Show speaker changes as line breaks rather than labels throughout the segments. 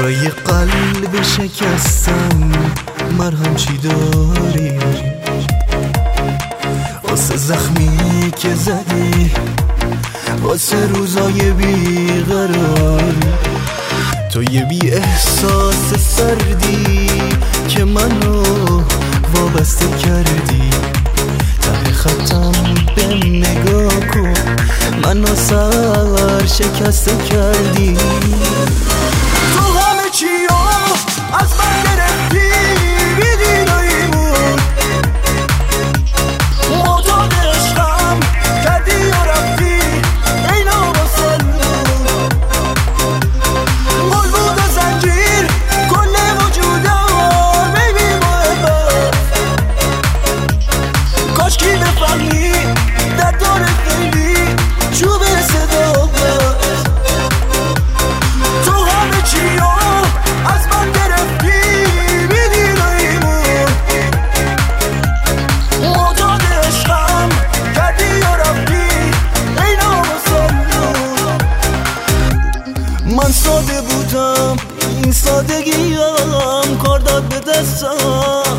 برای قلب شکستم مرهم چی داری؟ واسه زخمی که زدی، واسه روزای بیقراری، تو یه بی احساس سردی که منو وابسته کردی. ته خطم بهم نگاه کن، منو سر شکسته کردی. تو همه چیو از من گرفتی، بیدینایی بود معتاد عشقم کردی و رفتی. ای نامسلم قلبود و زنجیر کل وجودم بیبی محبت. کاش کی بفهمی در دار خیلی چوب صداقت. تو همه چیو از من گرفتی، بیدینایی بود معتاد عشقم کردی و رفتی. ای نامسلم من ساده بودم، این سادگیم کار داد به دستم.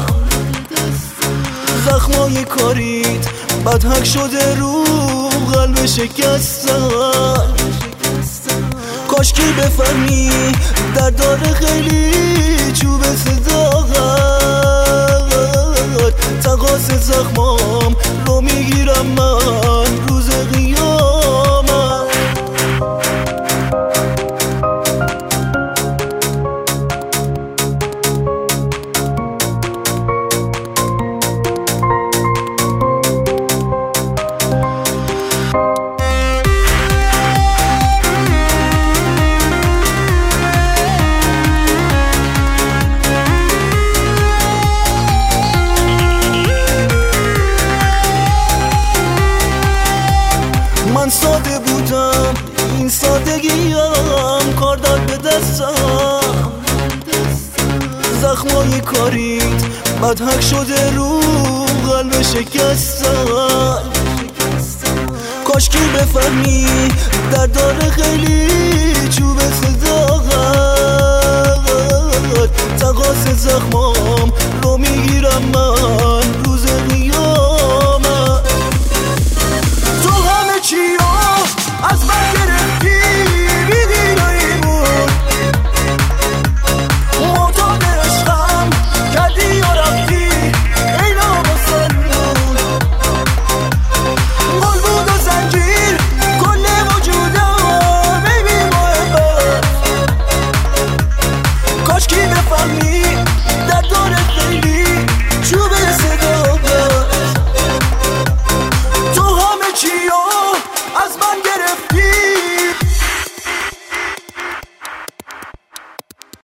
زخمای کاریت بدحک شده رو قلب شکستم. کاش کی بفهمی در داره خیلی چوب صداقت. تقاس زخمام رو میگیرم من روز قیامت. من ساده بودم، این سادگیم کار داد به دستم. زخمای کاریت بدحک شده رو قلب شکستم. کاش کی بفهمی در داره خیلی